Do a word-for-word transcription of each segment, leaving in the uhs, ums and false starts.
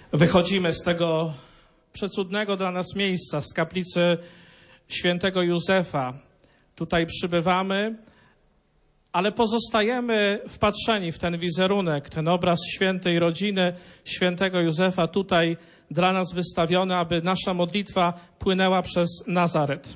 Wychodzimy z tego przecudnego dla nas miejsca, z kaplicy świętego Józefa. Tutaj przybywamy, ale pozostajemy wpatrzeni w ten wizerunek, ten obraz świętej rodziny świętego Józefa tutaj dla nas wystawiony, aby nasza modlitwa płynęła przez Nazaret.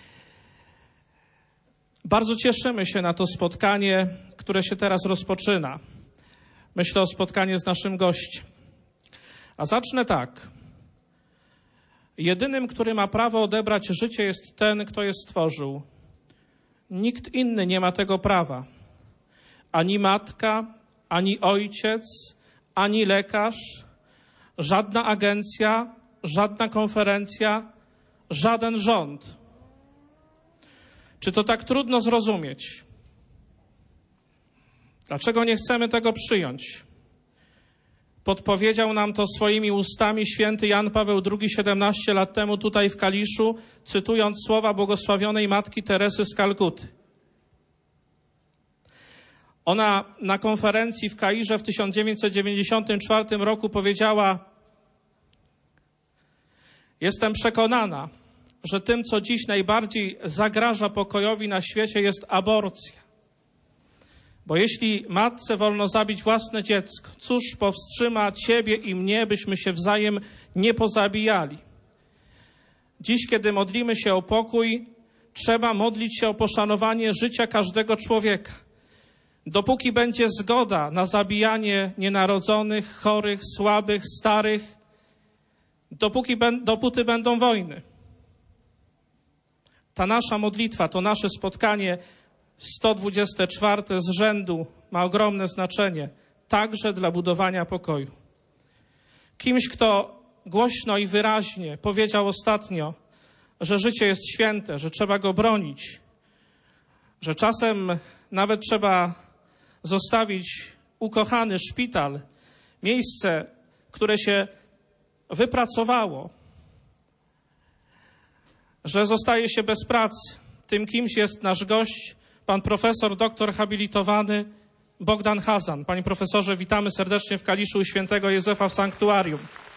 Bardzo cieszymy się na to spotkanie, które się teraz rozpoczyna. Myślę o spotkaniu z naszym gościem. A zacznę tak. Jedynym, który ma prawo odebrać życie, jest ten, kto je stworzył. Nikt inny nie ma tego prawa. Ani matka, ani ojciec, ani lekarz, żadna agencja, żadna konferencja, żaden rząd. Czy to tak trudno zrozumieć? Dlaczego nie chcemy tego przyjąć? Podpowiedział nam to swoimi ustami święty Jan Paweł drugi siedemnaście lat temu tutaj w Kaliszu, cytując słowa błogosławionej matki Teresy z Kalkuty. Ona na konferencji w Kairze w tysiąc dziewięćset dziewięćdziesiątym czwartym roku powiedziała: jestem przekonana, że tym, co dziś najbardziej zagraża pokojowi na świecie, jest aborcja. Bo jeśli matce wolno zabić własne dziecko, cóż powstrzyma ciebie i mnie, byśmy się wzajem nie pozabijali? Dziś, kiedy modlimy się o pokój, trzeba modlić się o poszanowanie życia każdego człowieka. Dopóki będzie zgoda na zabijanie nienarodzonych, chorych, słabych, starych, dopóki, dopóty będą wojny. Ta nasza modlitwa, to nasze spotkanie sto dwudzieste czwarte z rzędu ma ogromne znaczenie, także dla budowania pokoju. Kimś, kto głośno i wyraźnie powiedział ostatnio, że życie jest święte, że trzeba go bronić, że czasem nawet trzeba zostawić ukochany szpital, miejsce, które się wypracowało, że zostaje się bez pracy. Tym kimś jest nasz gość, pan profesor, doktor habilitowany Bogdan Hazan. Panie profesorze, witamy serdecznie w Kaliszu u świętego Józefa w sanktuarium.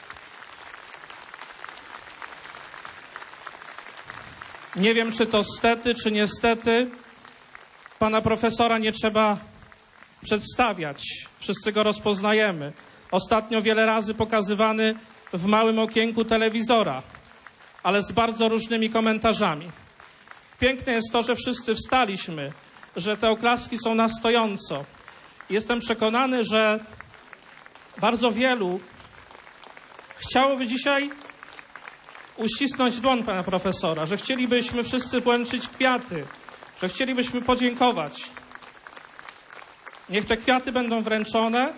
Nie wiem, czy to stety, czy niestety, pana profesora nie trzeba przedstawiać. Wszyscy go rozpoznajemy. Ostatnio wiele razy pokazywany w małym okienku telewizora, ale z bardzo różnymi komentarzami. Piękne jest to, że wszyscy wstaliśmy, że te oklaski są na stojąco. Jestem przekonany, że bardzo wielu chciałoby dzisiaj uścisnąć dłoń pana profesora, że chcielibyśmy wszyscy włączyć kwiaty, że chcielibyśmy podziękować. Niech te kwiaty będą wręczone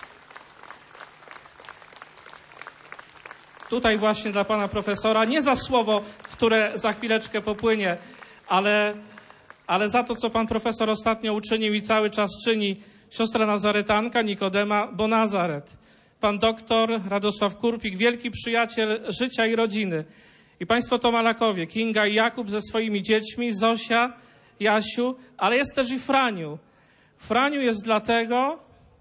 tutaj właśnie dla pana profesora, nie za słowo, które za chwileczkę popłynie, ale, ale za to, co pan profesor ostatnio uczynił i cały czas czyni. Siostra nazaretanka Nikodema Bonazaret, pan doktor Radosław Kurpik, wielki przyjaciel życia i rodziny. I państwo Tomalakowie, Kinga i Jakub ze swoimi dziećmi, Zosia, Jasiu, ale jest też i Franiu. Franiu jest dlatego,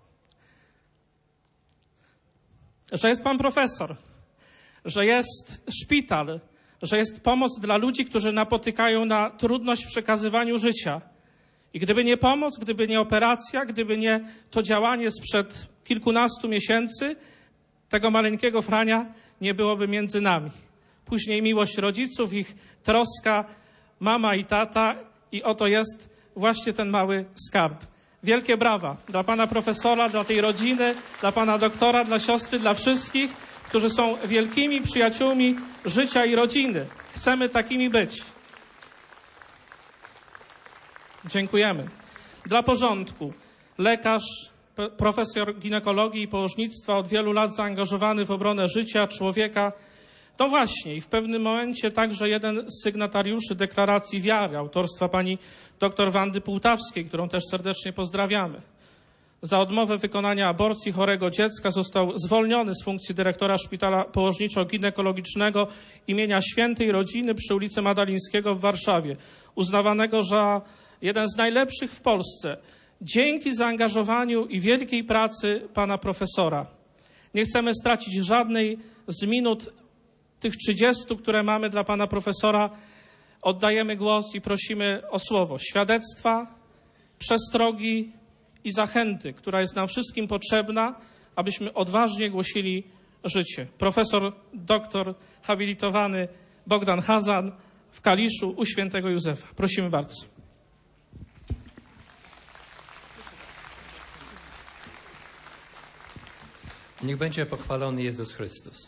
że jest pan profesor, że jest szpital, że jest pomoc dla ludzi, którzy napotykają na trudność w przekazywaniu życia. I gdyby nie pomoc, gdyby nie operacja, gdyby nie to działanie sprzed kilkunastu miesięcy, tego maleńkiego Frania nie byłoby między nami. Później miłość rodziców, ich troska, mama i tata, i oto jest właśnie ten mały skarb. Wielkie brawa dla pana profesora, dla tej rodziny, dla pana doktora, dla siostry, dla wszystkich, którzy są wielkimi przyjaciółmi życia i rodziny. Chcemy takimi być. Dziękujemy. Dla porządku. Lekarz, profesor ginekologii i położnictwa, od wielu lat zaangażowany w obronę życia człowieka. To właśnie i w pewnym momencie także jeden z sygnatariuszy deklaracji wiary, autorstwa pani dr Wandy Półtawskiej, którą też serdecznie pozdrawiamy. Za odmowę wykonania aborcji chorego dziecka został zwolniony z funkcji dyrektora szpitala położniczo-ginekologicznego imienia Świętej Rodziny przy ulicy Madalińskiego w Warszawie, uznawanego za jeden z najlepszych w Polsce, dzięki zaangażowaniu i wielkiej pracy pana profesora. Nie chcemy stracić żadnej z minut tych trzydziestu, które mamy dla pana profesora. Oddajemy głos i prosimy o słowo świadectwa, przestrogi i zachęty, która jest nam wszystkim potrzebna, abyśmy odważnie głosili życie. Profesor doktor habilitowany Bogdan Chazan w Kaliszu u świętego Józefa. Prosimy bardzo. Niech będzie pochwalony Jezus Chrystus.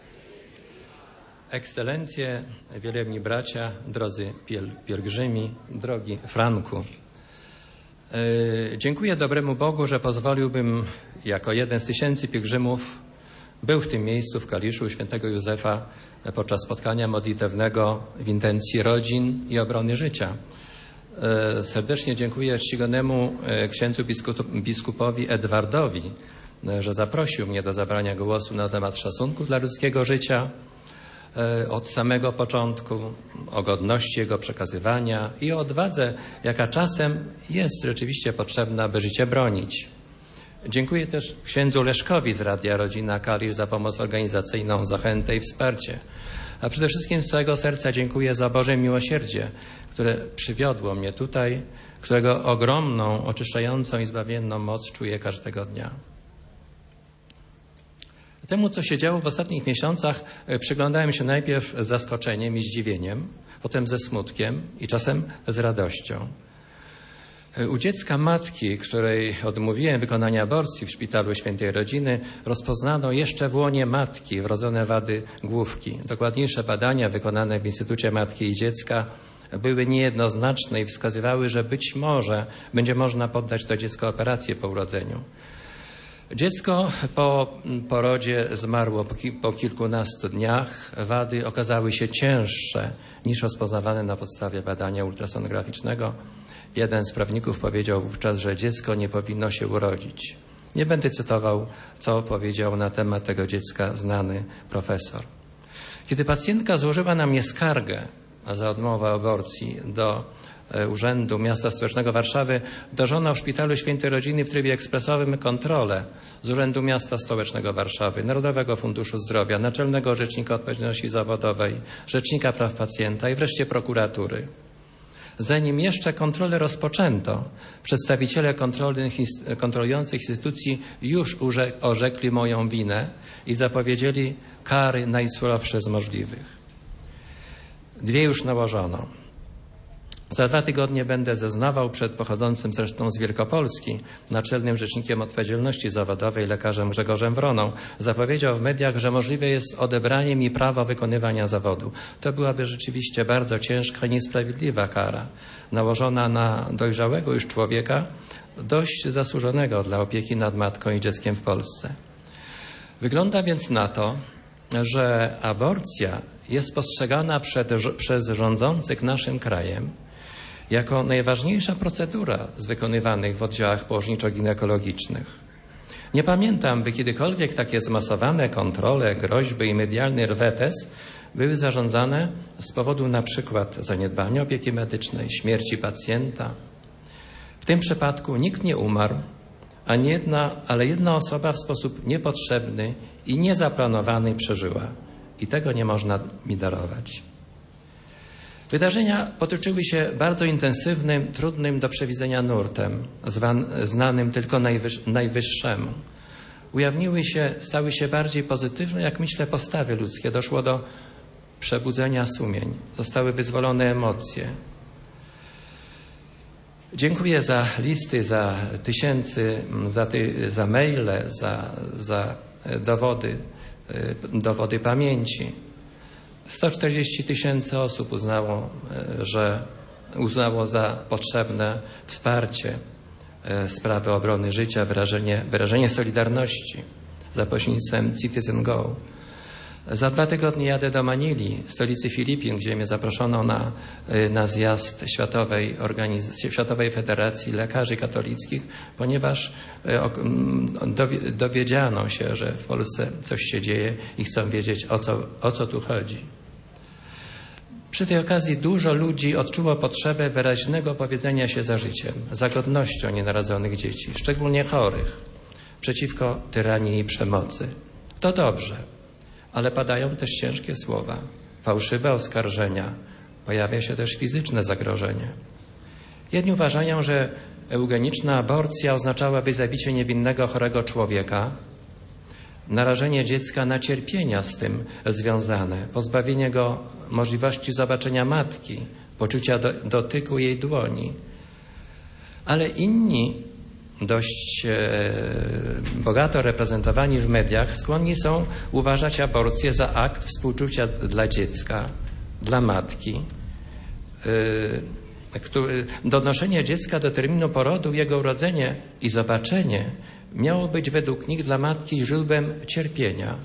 Ekscelencje, wielebni bracia, drodzy piel, pielgrzymi, drogi Franku. Yy, dziękuję dobremu Bogu, że pozwoliłbym jako jeden z tysięcy pielgrzymów był w tym miejscu w Kaliszu u świętego Józefa podczas spotkania modlitewnego w intencji rodzin i obrony życia. Yy, serdecznie dziękuję czcigodnemu księdzu biskup, biskupowi Edwardowi, że zaprosił mnie do zabrania głosu na temat szacunku dla ludzkiego życia od samego początku, o godności jego przekazywania i o odwadze, jaka czasem jest rzeczywiście potrzebna, by życie bronić. Dziękuję też księdzu Leszkowi z Radia Rodzina Kalisz za pomoc organizacyjną, zachętę i wsparcie. A przede wszystkim z całego serca dziękuję za Boże miłosierdzie, które przywiodło mnie tutaj, którego ogromną, oczyszczającą i zbawienną moc czuję każdego dnia. Temu, co się działo w ostatnich miesiącach, przyglądałem się najpierw z zaskoczeniem i zdziwieniem, potem ze smutkiem i czasem z radością. U dziecka matki, której odmówiłem wykonania aborcji w szpitalu Świętej Rodziny, rozpoznano jeszcze w łonie matki wrodzone wady główki. Dokładniejsze badania wykonane w Instytucie Matki i Dziecka były niejednoznaczne i wskazywały, że być może będzie można poddać to dziecko operacji po urodzeniu. Dziecko po porodzie zmarło po, ki po kilkunastu dniach. Wady okazały się cięższe niż rozpoznawane na podstawie badania ultrasonograficznego. Jeden z prawników powiedział wówczas, że dziecko nie powinno się urodzić. Nie będę cytował, co powiedział na temat tego dziecka znany profesor. Kiedy pacjentka złożyła na mnie skargę za odmowę aborcji do Urzędu Miasta Stołecznego Warszawy, wdrożono w Szpitalu Świętej Rodziny w trybie ekspresowym kontrolę z Urzędu Miasta Stołecznego Warszawy, Narodowego Funduszu Zdrowia, Naczelnego Rzecznika Odpowiedzialności Zawodowej, Rzecznika Praw Pacjenta i wreszcie prokuratury. Zanim jeszcze kontrolę rozpoczęto, przedstawiciele kontrolujących instytucji już orzekli moją winę i zapowiedzieli kary najsurowsze z możliwych. Dwie już nałożono. Za dwa tygodnie będę zeznawał przed pochodzącym zresztą z Wielkopolski naczelnym rzecznikiem odpowiedzialności zawodowej lekarzem Grzegorzem Wroną. Zapowiedział w mediach, że możliwe jest odebranie mi prawa wykonywania zawodu. To byłaby rzeczywiście bardzo ciężka i niesprawiedliwa kara, nałożona na dojrzałego już człowieka, dość zasłużonego dla opieki nad matką i dzieckiem w Polsce. Wygląda więc na to, że aborcja jest postrzegana przed, przez rządzących naszym krajem jako najważniejsza procedura z wykonywanych w oddziałach położniczo-ginekologicznych. Nie pamiętam, by kiedykolwiek takie zmasowane kontrole, groźby i medialny rwetes były zarządzane z powodu na przykład zaniedbania opieki medycznej, śmierci pacjenta. W tym przypadku nikt nie umarł, ani jedna, ale jedna osoba w sposób niepotrzebny i niezaplanowany przeżyła. I tego nie można mi darować. Wydarzenia potoczyły się bardzo intensywnym, trudnym do przewidzenia nurtem, zwan, znanym tylko najwyż, najwyższemu. Ujawniły się, stały się bardziej pozytywne, jak myślę, postawy ludzkie. Doszło do przebudzenia sumień. Zostały wyzwolone emocje. Dziękuję za listy, za tysięcy, za, ty, za maile, za, za dowody, dowody pamięci. sto czterdzieści tysięcy osób uznało, że uznało za potrzebne wsparcie sprawy obrony życia, wyrażenie, wyrażenie solidarności za pośrednictwem Citizen Go. Za dwa tygodnie jadę do Manili, stolicy Filipin, gdzie mnie zaproszono na, na zjazd Światowej, Organizacji, Światowej Federacji Lekarzy Katolickich, ponieważ dowiedziano się, że w Polsce coś się dzieje i chcą wiedzieć, o co, o co tu chodzi. Przy tej okazji dużo ludzi odczuło potrzebę wyraźnego opowiedzenia się za życiem, za godnością nienarodzonych dzieci, szczególnie chorych, przeciwko tyranii i przemocy. To dobrze, ale padają też ciężkie słowa, fałszywe oskarżenia, pojawia się też fizyczne zagrożenie. Jedni uważają, że eugeniczna aborcja oznaczałaby zabicie niewinnego, chorego człowieka, narażenie dziecka na cierpienia z tym związane, pozbawienie go możliwości zobaczenia matki, poczucia do, dotyku jej dłoni. Ale inni, dość e, bogato reprezentowani w mediach, skłonni są uważać aborcję za akt współczucia dla dziecka, dla matki. E, który, donoszenie dziecka do terminu porodu, jego urodzenie i zobaczenie miało być według nich dla matki źródłem cierpienia.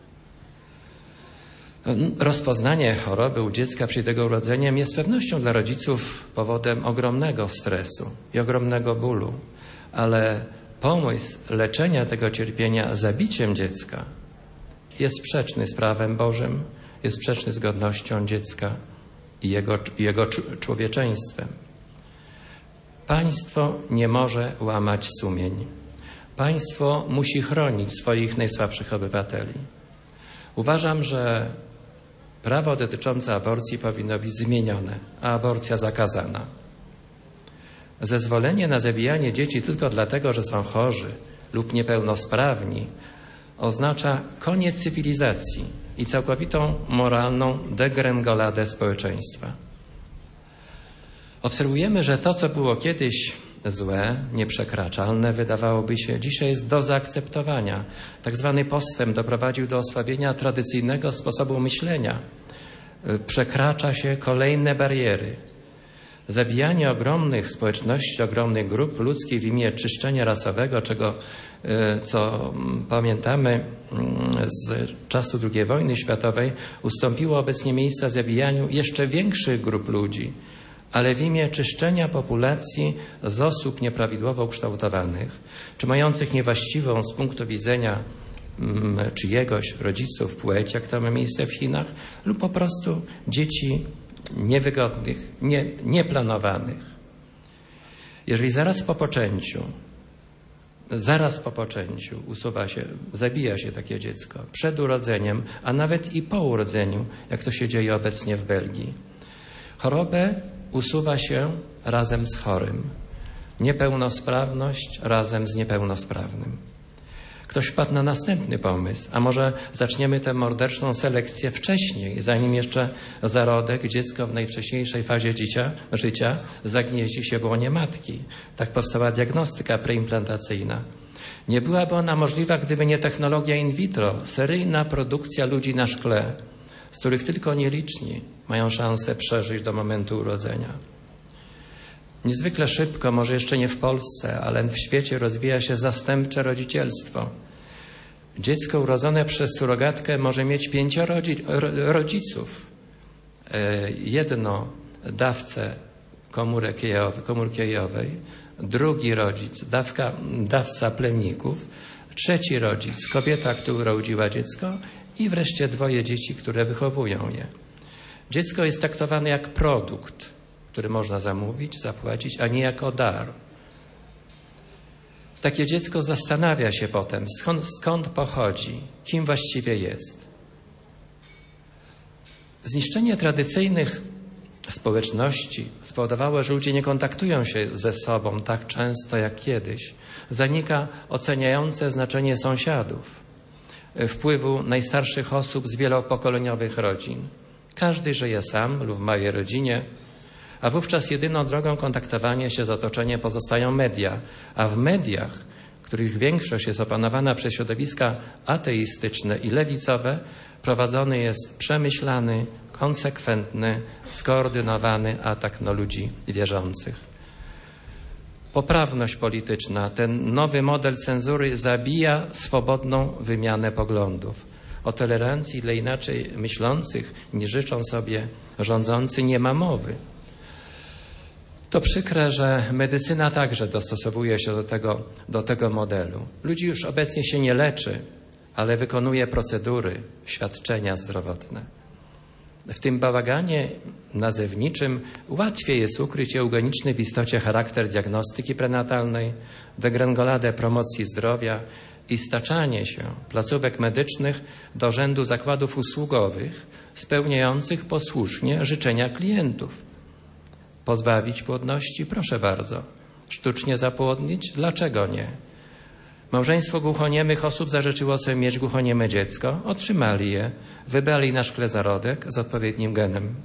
Rozpoznanie choroby u dziecka przed jego urodzeniem jest pewnością dla rodziców powodem ogromnego stresu i ogromnego bólu, ale pomysł leczenia tego cierpienia zabiciem dziecka jest sprzeczny z prawem Bożym, jest sprzeczny z godnością dziecka i jego, jego człowieczeństwem. Państwo nie może łamać sumień. Państwo musi chronić swoich najsłabszych obywateli. Uważam, że prawo dotyczące aborcji powinno być zmienione, a aborcja zakazana. Zezwolenie na zabijanie dzieci tylko dlatego, że są chorzy lub niepełnosprawni, oznacza koniec cywilizacji i całkowitą moralną degrengoladę społeczeństwa. Obserwujemy, że to, co było kiedyś złe, nieprzekraczalne, wydawałoby się, dzisiaj jest do zaakceptowania. Tak zwany postęp doprowadził do osłabienia tradycyjnego sposobu myślenia. Przekracza się kolejne bariery. Zabijanie ogromnych społeczności, ogromnych grup ludzkich w imię czyszczenia rasowego, czego, co pamiętamy z czasu drugiej wojny światowej, ustąpiło obecnie miejsca zabijaniu jeszcze większych grup ludzi, ale w imię czyszczenia populacji z osób nieprawidłowo ukształtowanych, czy mających niewłaściwą z punktu widzenia czyjegoś rodziców płeć, jak to ma miejsce w Chinach, lub po prostu dzieci niewygodnych, nie, nieplanowanych. Jeżeli zaraz po poczęciu, zaraz po poczęciu usuwa się, zabija się takie dziecko, przed urodzeniem, a nawet i po urodzeniu, jak to się dzieje obecnie w Belgii, chorobę usuwa się razem z chorym. Niepełnosprawność razem z niepełnosprawnym. Ktoś wpadł na następny pomysł, a może zaczniemy tę morderczą selekcję wcześniej, zanim jeszcze zarodek, dziecko w najwcześniejszej fazie życia, życia zagnieździ się w łonie matki. Tak powstała diagnostyka preimplantacyjna. Nie byłaby ona możliwa, gdyby nie technologia in vitro, seryjna produkcja ludzi na szkle, z których tylko nieliczni mają szansę przeżyć do momentu urodzenia. Niezwykle szybko, może jeszcze nie w Polsce, ale w świecie rozwija się zastępcze rodzicielstwo. Dziecko urodzone przez surogatkę może mieć pięcioro rodziców. Jedno dawcę komórek jajowych, komórki jajowej, drugi rodzic, dawka, dawca plemników, trzeci rodzic, kobieta, która urodziła dziecko i wreszcie dwoje dzieci, które wychowują je. Dziecko jest traktowane jak produkt, który można zamówić, zapłacić, a nie jako dar. Takie dziecko zastanawia się potem, skąd, skąd pochodzi, kim właściwie jest. Zniszczenie tradycyjnych społeczności spowodowało, że ludzie nie kontaktują się ze sobą tak często jak kiedyś. Zanika oceniające znaczenie sąsiadów, wpływu najstarszych osób z wielopokoleniowych rodzin. Każdy żyje sam lub w małej rodzinie, a wówczas jedyną drogą kontaktowania się z otoczeniem pozostają media, a w mediach, których większość jest opanowana przez środowiska ateistyczne i lewicowe, prowadzony jest przemyślany, konsekwentny, skoordynowany atak na ludzi wierzących. Poprawność polityczna, ten nowy model cenzury zabija swobodną wymianę poglądów. O tolerancji dla inaczej myślących niż życzą sobie rządzący nie ma mowy. To przykre, że medycyna także dostosowuje się do tego, do tego modelu. Ludzi już obecnie się nie leczy, ale wykonuje procedury, świadczenia zdrowotne. W tym bałaganie nazewniczym łatwiej jest ukryć eugeniczny w istocie charakter diagnostyki prenatalnej, degrengoladę promocji zdrowia i staczanie się placówek medycznych do rzędu zakładów usługowych spełniających posłusznie życzenia klientów. Pozbawić płodności? Proszę bardzo. Sztucznie zapłodnić? Dlaczego nie? Małżeństwo głuchoniemych osób zażyczyło sobie mieć głuchonieme dziecko, otrzymali je, wybrali na szkle zarodek z odpowiednim genem.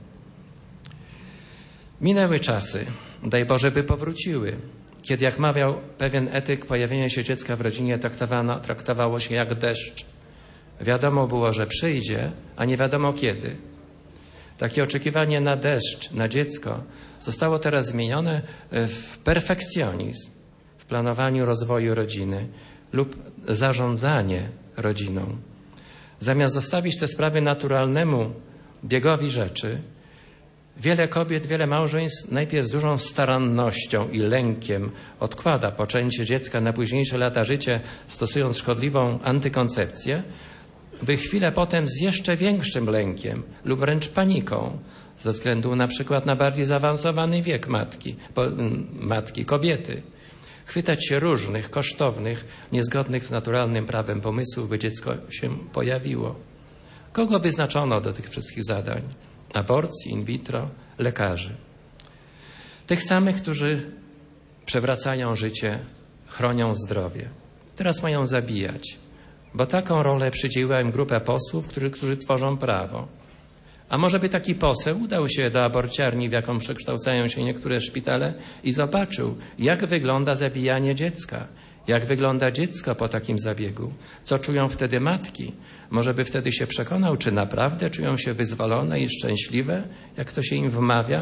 Minęły czasy, daj Boże, by powróciły, kiedy, jak mawiał pewien etyk, pojawienie się dziecka w rodzinie traktowano, traktowało się jak deszcz. Wiadomo było, że przyjdzie, a nie wiadomo kiedy. Takie oczekiwanie na deszcz, na dziecko zostało teraz zmienione w perfekcjonizm w planowaniu rozwoju rodziny lub zarządzanie rodziną. Zamiast zostawić te sprawy naturalnemu biegowi rzeczy, wiele kobiet, wiele małżeństw najpierw z dużą starannością i lękiem odkłada poczęcie dziecka na późniejsze lata życia, stosując szkodliwą antykoncepcję, by chwilę potem z jeszcze większym lękiem lub wręcz paniką, ze względu na przykład na bardziej zaawansowany wiek matki, po, matki kobiety, chwytać się różnych, kosztownych, niezgodnych z naturalnym prawem pomysłów, by dziecko się pojawiło. Kogo wyznaczono do tych wszystkich zadań? Aborcji, in vitro, lekarzy. Tych samych, którzy przewracają życie, chronią zdrowie. Teraz mają zabijać, bo taką rolę przydzieliła im grupa posłów, którzy, którzy tworzą prawo. A może by taki poseł udał się do aborciarni, w jaką przekształcają się niektóre szpitale i zobaczył, jak wygląda zabijanie dziecka, jak wygląda dziecko po takim zabiegu, co czują wtedy matki. Może by wtedy się przekonał, czy naprawdę czują się wyzwolone i szczęśliwe, jak to się im wmawia.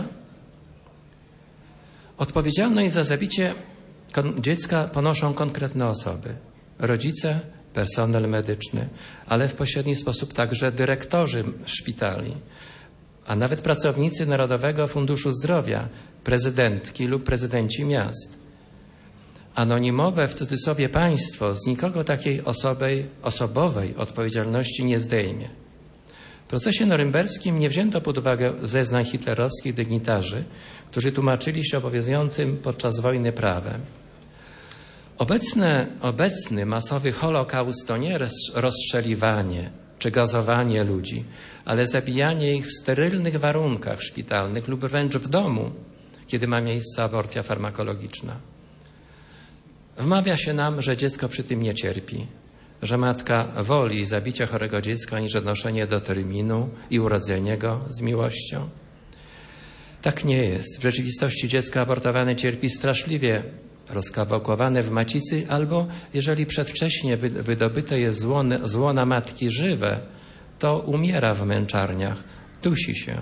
Odpowiedzialność za zabicie dziecka ponoszą konkretne osoby. Rodzice, personel medyczny, ale w pośredni sposób także dyrektorzy szpitali, a nawet pracownicy Narodowego Funduszu Zdrowia, prezydentki lub prezydenci miast. Anonimowe w cudzysłowie państwo z nikogo takiej osobowej, osobowej odpowiedzialności nie zdejmie. W procesie norymberskim nie wzięto pod uwagę zeznań hitlerowskich dygnitarzy, którzy tłumaczyli się obowiązującym podczas wojny prawem. Obecne, obecny masowy Holokaust to nie rozstrzeliwanie czy gazowanie ludzi, ale zabijanie ich w sterylnych warunkach szpitalnych lub wręcz w domu, kiedy ma miejsce aborcja farmakologiczna. Wmawia się nam, że dziecko przy tym nie cierpi, że matka woli zabicie chorego dziecka niż odnoszenie do terminu i urodzenie go z miłością. Tak nie jest. W rzeczywistości dziecko abortowane cierpi straszliwie, rozkawałkowane w macicy, albo jeżeli przedwcześnie wydobyte jest z łona matki żywe, to umiera w męczarniach, dusi się.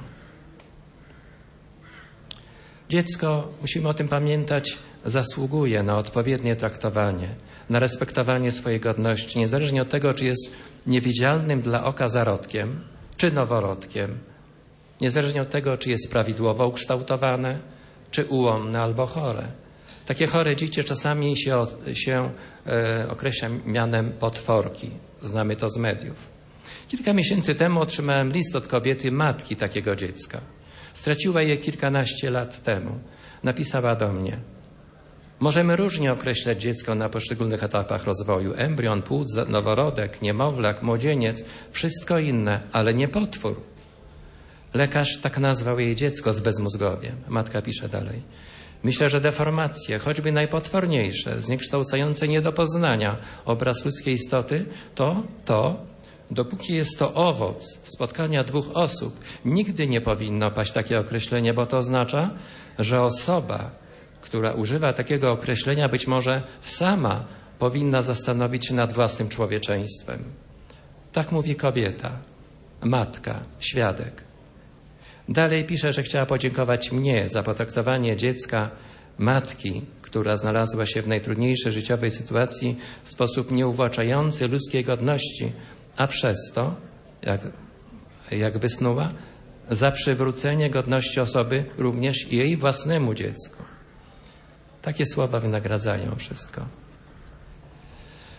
Dziecko, musimy o tym pamiętać, zasługuje na odpowiednie traktowanie, na respektowanie swojej godności, niezależnie od tego, czy jest niewidzialnym dla oka zarodkiem, czy noworodkiem, niezależnie od tego, czy jest prawidłowo ukształtowane, czy ułomne albo chore. Takie chore dziecię czasami się, się e, określa mianem potworki. Znamy to z mediów. Kilka miesięcy temu otrzymałem list od kobiety, matki takiego dziecka. Straciła je kilkanaście lat temu. Napisała do mnie: możemy różnie określać dziecko na poszczególnych etapach rozwoju. Embrion, płód, noworodek, niemowlak, młodzieniec, wszystko inne, ale nie potwór. Lekarz tak nazwał jej dziecko z bezmózgowiem. Matka pisze dalej: myślę, że deformacje, choćby najpotworniejsze, zniekształcające nie do poznania obraz ludzkiej istoty, to to, dopóki jest to owoc spotkania dwóch osób, nigdy nie powinno paść takie określenie, bo to oznacza, że osoba, która używa takiego określenia, być może sama powinna zastanowić się nad własnym człowieczeństwem. Tak mówi kobieta, matka, świadek. Dalej pisze, że chciała podziękować mnie za potraktowanie dziecka, matki, która znalazła się w najtrudniejszej życiowej sytuacji w sposób nieuwłaczający ludzkiej godności, a przez to, jak, jak wysnuła, za przywrócenie godności osoby również jej własnemu dziecku. Takie słowa wynagradzają wszystko.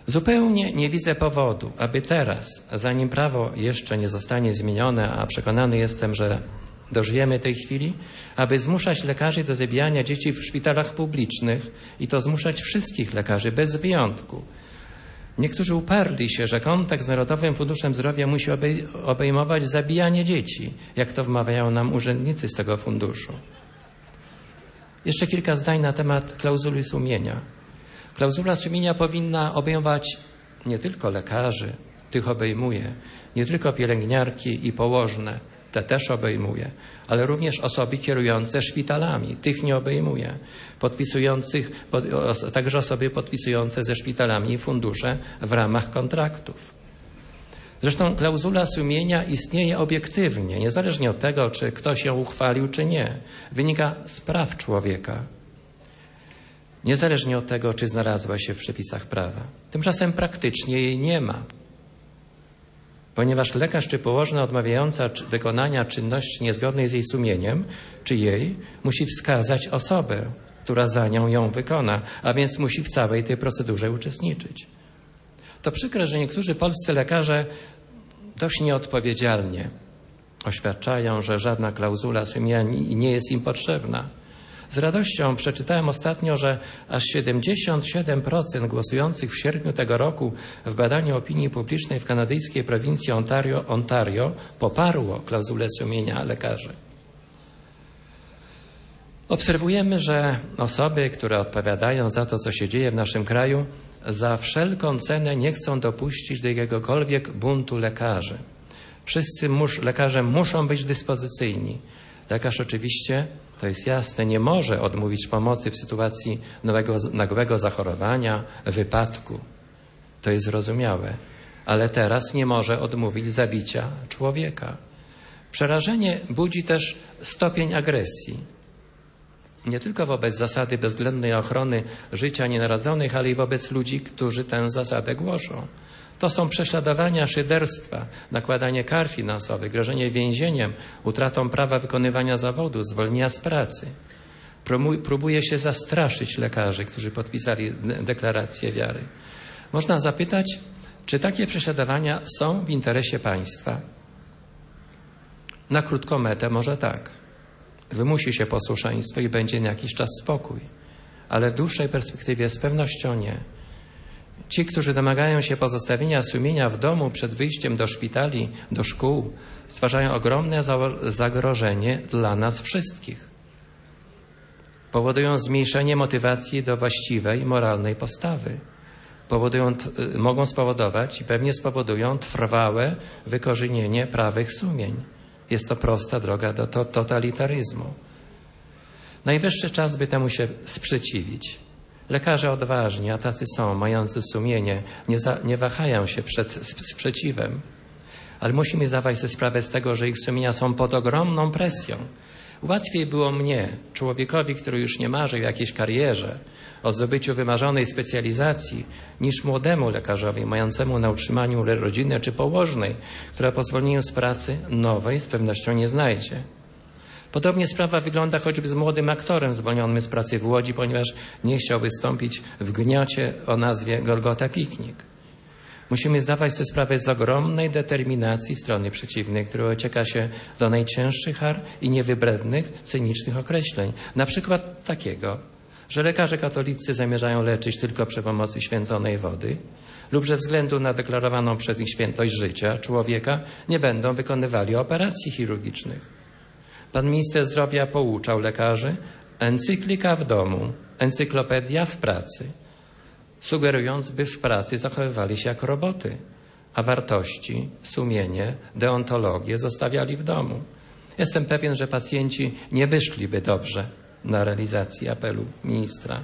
Zupełnie nie widzę powodu, aby teraz, zanim prawo jeszcze nie zostanie zmienione, a przekonany jestem, że dożyjemy tej chwili, aby zmuszać lekarzy do zabijania dzieci w szpitalach publicznych i to zmuszać wszystkich lekarzy bez wyjątku. Niektórzy uparli się, że kontakt z Narodowym Funduszem Zdrowia musi obej- obejmować zabijanie dzieci, jak to wmawiają nam urzędnicy z tego funduszu. Jeszcze kilka zdań na temat klauzuli sumienia. Klauzula sumienia powinna obejmować nie tylko lekarzy, tych obejmuje, nie tylko pielęgniarki i położne, te też obejmuje, ale również osoby kierujące szpitalami, tych nie obejmuje, podpisujących, pod, os, także osoby podpisujące ze szpitalami fundusze w ramach kontraktów. Zresztą klauzula sumienia istnieje obiektywnie, niezależnie od tego, czy ktoś ją uchwalił, czy nie. Wynika z praw człowieka. Niezależnie od tego, czy znalazła się w przepisach prawa. Tymczasem praktycznie jej nie ma. Ponieważ lekarz czy położna odmawiająca wykonania czynności niezgodnej z jej sumieniem, czy jej, musi wskazać osobę, która za nią ją wykona, a więc musi w całej tej procedurze uczestniczyć. To przykre, że niektórzy polscy lekarze dość nieodpowiedzialnie oświadczają, że żadna klauzula sumienia nie jest im potrzebna. Z radością przeczytałem ostatnio, że aż siedemdziesiąt siedem procent głosujących w sierpniu tego roku w badaniu opinii publicznej w kanadyjskiej prowincji Ontario, Ontario poparło klauzulę sumienia lekarzy. Obserwujemy, że osoby, które odpowiadają za to, co się dzieje w naszym kraju, za wszelką cenę nie chcą dopuścić do jakiegokolwiek buntu lekarzy. Wszyscy mus, lekarze muszą być dyspozycyjni. Lekarz oczywiście, to jest jasne, nie może odmówić pomocy w sytuacji nowego, nagłego zachorowania, wypadku. To jest zrozumiałe. Ale teraz nie może odmówić zabicia człowieka. Przerażenie budzi też stopień agresji. Nie tylko wobec zasady bezwzględnej ochrony życia nienarodzonych, ale i wobec ludzi, którzy tę zasadę głoszą. To są prześladowania, szyderstwa, nakładanie kar finansowych, grożenie więzieniem, utratą prawa wykonywania zawodu, zwolnienia z pracy. Próbuje się zastraszyć lekarzy, którzy podpisali deklarację wiary. Można zapytać, czy takie prześladowania są w interesie państwa? Na krótką metę może tak. Wymusi się posłuszeństwo i będzie na jakiś czas spokój. Ale w dłuższej perspektywie z pewnością nie. Ci, którzy domagają się pozostawienia sumienia w domu przed wyjściem do szpitali, do szkół, stwarzają ogromne zagrożenie dla nas wszystkich. Powodują zmniejszenie motywacji do właściwej, moralnej postawy. Powodują, mogą spowodować i pewnie spowodują trwałe wykorzenienie prawych sumień. Jest to prosta droga do to, totalitaryzmu. Najwyższy czas, by temu się sprzeciwić. Lekarze odważni, a tacy są, mający sumienie, nie, za, nie wahają się przed sprzeciwem. Ale musimy zdawać sobie sprawę z tego, że ich sumienia są pod ogromną presją. Łatwiej było mnie, człowiekowi, który już nie marzy o jakiejś karierze, o zdobyciu wymarzonej specjalizacji, niż młodemu lekarzowi, mającemu na utrzymaniu rodziny czy położnej, która po zwolnieniu z pracy nowej z pewnością nie znajdzie. Podobnie sprawa wygląda choćby z młodym aktorem zwolnionym z pracy w Łodzi, ponieważ nie chciał wystąpić w gniocie o nazwie Golgota Piknik. Musimy zdawać sobie sprawę z ogromnej determinacji strony przeciwnej, która ocieka się do najcięższych kar i niewybrednych, cynicznych określeń. Na przykład takiego, że lekarze katolicy zamierzają leczyć tylko przy pomocy święconej wody lub ze względu na deklarowaną przez nich świętość życia człowieka nie będą wykonywali operacji chirurgicznych. Pan minister zdrowia pouczał lekarzy: encyklika w domu, encyklopedia w pracy, sugerując, by w pracy zachowywali się jak roboty, a wartości, sumienie, deontologię zostawiali w domu. Jestem pewien, że pacjenci nie wyszliby dobrze na realizację apelu ministra.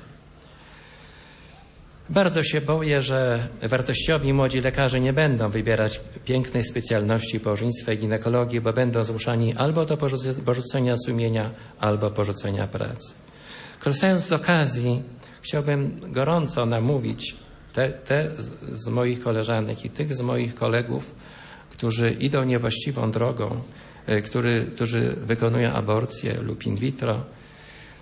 Bardzo się boję, że wartościowi młodzi lekarze nie będą wybierać pięknej specjalności położnictwa i ginekologii, bo będą zmuszani albo do porzucenia sumienia, albo porzucenia pracy. Korzystając z okazji, chciałbym gorąco namówić te, te z moich koleżanek i tych z moich kolegów, którzy idą niewłaściwą drogą, który, którzy wykonują aborcję lub in vitro,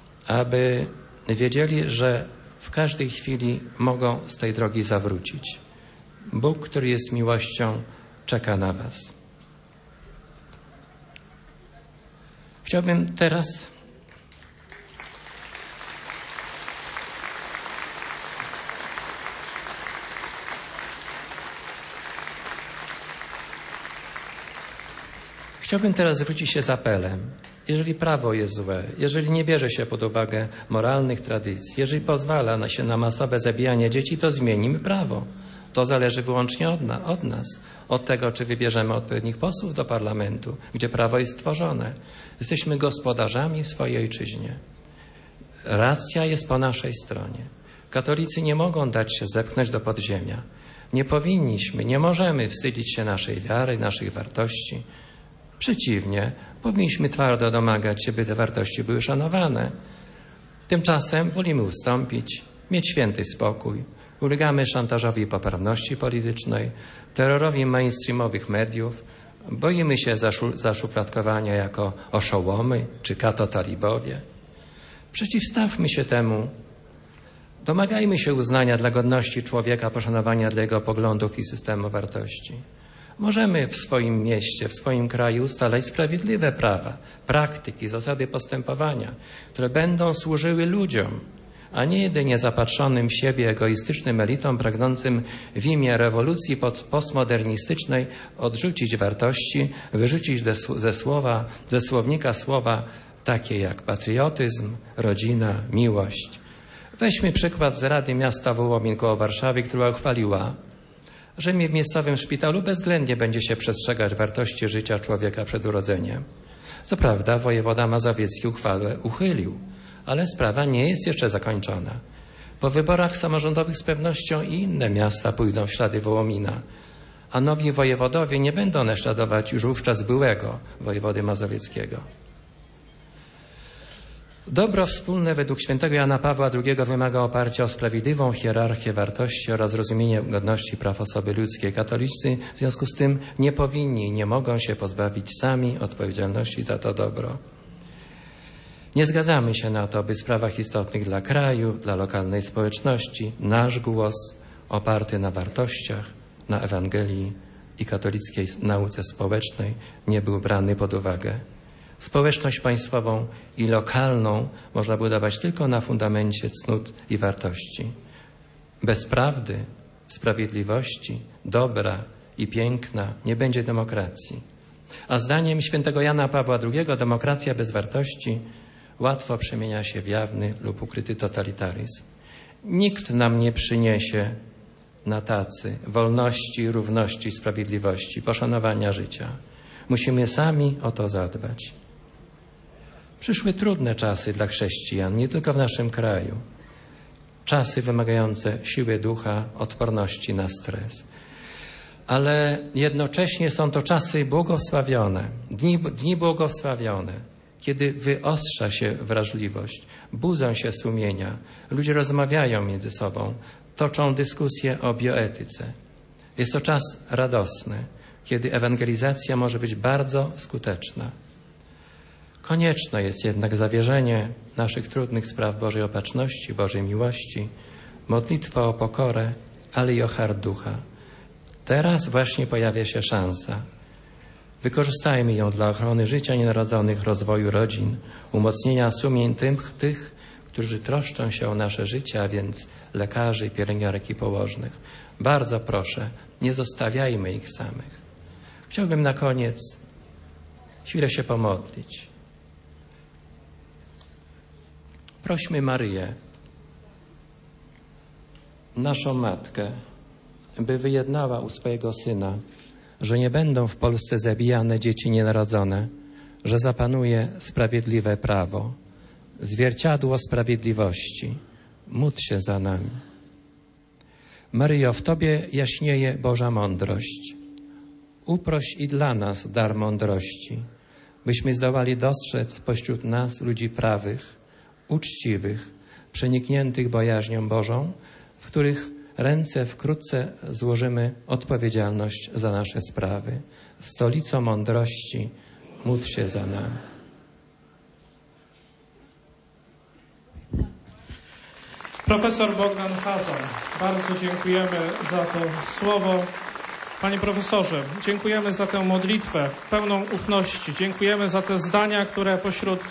aby wiedzieli, że w każdej chwili mogą z tej drogi zawrócić. Bóg, który jest miłością, czeka na was. Chciałbym teraz Chciałbym teraz zwrócić się z apelem. Jeżeli prawo jest złe, jeżeli nie bierze się pod uwagę moralnych tradycji, jeżeli pozwala na się na masowe zabijanie dzieci, to zmienimy prawo. To zależy wyłącznie od, na, od nas, od tego, czy wybierzemy odpowiednich posłów do parlamentu, gdzie prawo jest tworzone. Jesteśmy gospodarzami w swojej ojczyźnie. Racja jest po naszej stronie. Katolicy nie mogą dać się zepchnąć do podziemia. Nie powinniśmy, nie możemy wstydzić się naszej wiary, naszych wartości. Przeciwnie, powinniśmy twardo domagać się, by te wartości były szanowane. Tymczasem wolimy ustąpić, mieć święty spokój. Ulegamy szantażowi poprawności politycznej, terrorowi mainstreamowych mediów, boimy się zaszu- zaszufladkowania jako oszołomy czy kato-talibowie. Przeciwstawmy się temu. Domagajmy się uznania dla godności człowieka, poszanowania dla jego poglądów i systemu wartości. Możemy w swoim mieście, w swoim kraju ustalać sprawiedliwe prawa, praktyki, zasady postępowania, które będą służyły ludziom, a nie jedynie zapatrzonym w siebie egoistycznym elitom pragnącym w imię rewolucji postmodernistycznej odrzucić wartości, wyrzucić ze słowa, ze słownika słowa takie jak patriotyzm, rodzina, miłość. Weźmy przykład z Rady Miasta Wołomin koło Warszawy, która uchwaliła, że w miejscowym szpitalu bezwzględnie będzie się przestrzegać wartości życia człowieka przed urodzeniem. Co prawda wojewoda mazowiecki uchwałę uchylił, ale sprawa nie jest jeszcze zakończona. Po wyborach samorządowych z pewnością i inne miasta pójdą w ślady Wołomina, a nowi wojewodowie nie będą naśladować już wówczas byłego wojewody mazowieckiego. Dobro wspólne według świętego Jana Pawła drugiego wymaga oparcia o sprawiedliwą hierarchię wartości oraz rozumienie godności praw osoby ludzkiej. Katolicy w związku z tym nie powinni i nie mogą się pozbawić sami odpowiedzialności za to dobro. Nie zgadzamy się na to, by w sprawach istotnych dla kraju, dla lokalnej społeczności nasz głos oparty na wartościach, na Ewangelii i katolickiej nauce społecznej nie był brany pod uwagę. Społeczność państwową i lokalną można budować tylko na fundamencie cnót i wartości. Bez prawdy, sprawiedliwości, dobra i piękna nie będzie demokracji. A zdaniem świętego Jana Pawła drugiego demokracja bez wartości łatwo przemienia się w jawny lub ukryty totalitaryzm. Nikt nam nie przyniesie na tacy wolności, równości, sprawiedliwości, poszanowania życia. Musimy sami o to zadbać. Przyszły trudne czasy dla chrześcijan, nie tylko w naszym kraju. Czasy wymagające siły ducha, odporności na stres. Ale jednocześnie są to czasy błogosławione, dni, dni błogosławione, kiedy wyostrza się wrażliwość, budzą się sumienia, ludzie rozmawiają między sobą, toczą dyskusje o bioetyce. Jest to czas radosny, kiedy ewangelizacja może być bardzo skuteczna. Konieczne jest jednak zawierzenie naszych trudnych spraw Bożej Opatrzności, Bożej miłości, modlitwa o pokorę, ale i o hart ducha. Teraz właśnie pojawia się szansa. Wykorzystajmy ją dla ochrony życia nienarodzonych, rozwoju rodzin, umocnienia sumień tych, tych, którzy troszczą się o nasze życie, a więc lekarzy, pielęgniarek i położnych. Bardzo proszę, nie zostawiajmy ich samych. Chciałbym na koniec chwilę się pomodlić. Prośmy Maryję, naszą Matkę, by wyjednała u swojego Syna, że nie będą w Polsce zabijane dzieci nienarodzone, że zapanuje sprawiedliwe prawo, zwierciadło sprawiedliwości. Módl się za nami. Maryjo, w Tobie jaśnieje Boża mądrość. Uproś i dla nas dar mądrości, byśmy zdołali dostrzec pośród nas ludzi prawych, uczciwych, przenikniętych bojaźnią Bożą, w których ręce wkrótce złożymy odpowiedzialność za nasze sprawy. Stolico mądrości, módl się za nami. Profesor Bogdan Hazan, bardzo dziękujemy za to słowo. Panie profesorze, dziękujemy za tę modlitwę pełną ufności. Dziękujemy za te zdania, które pośród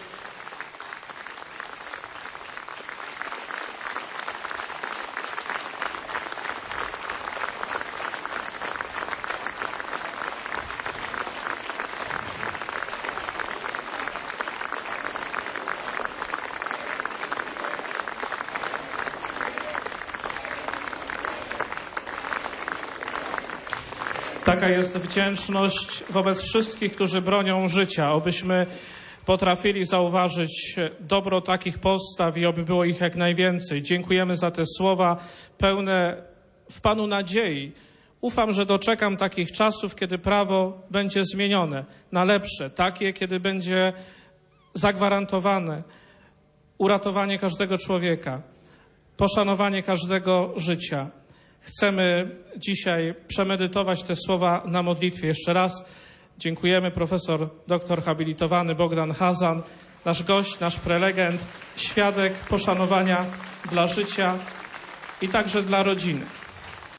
Taka jest wdzięczność wobec wszystkich, którzy bronią życia, abyśmy potrafili zauważyć dobro takich postaw i oby było ich jak najwięcej. Dziękujemy za te słowa pełne w Panu nadziei. Ufam, że doczekam takich czasów, kiedy prawo będzie zmienione na lepsze, takie, kiedy będzie zagwarantowane uratowanie każdego człowieka, poszanowanie każdego życia. Chcemy dzisiaj przemedytować te słowa na modlitwie. Jeszcze raz dziękujemy profesor doktor habilitowany Bogdan Hazan, nasz gość, nasz prelegent, świadek poszanowania dla życia i także dla rodziny.